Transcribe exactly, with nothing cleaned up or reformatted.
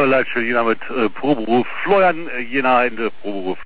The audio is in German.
Leitstelle Jena mit äh, Proberuf. Florian, äh, Jena in der Proberuf.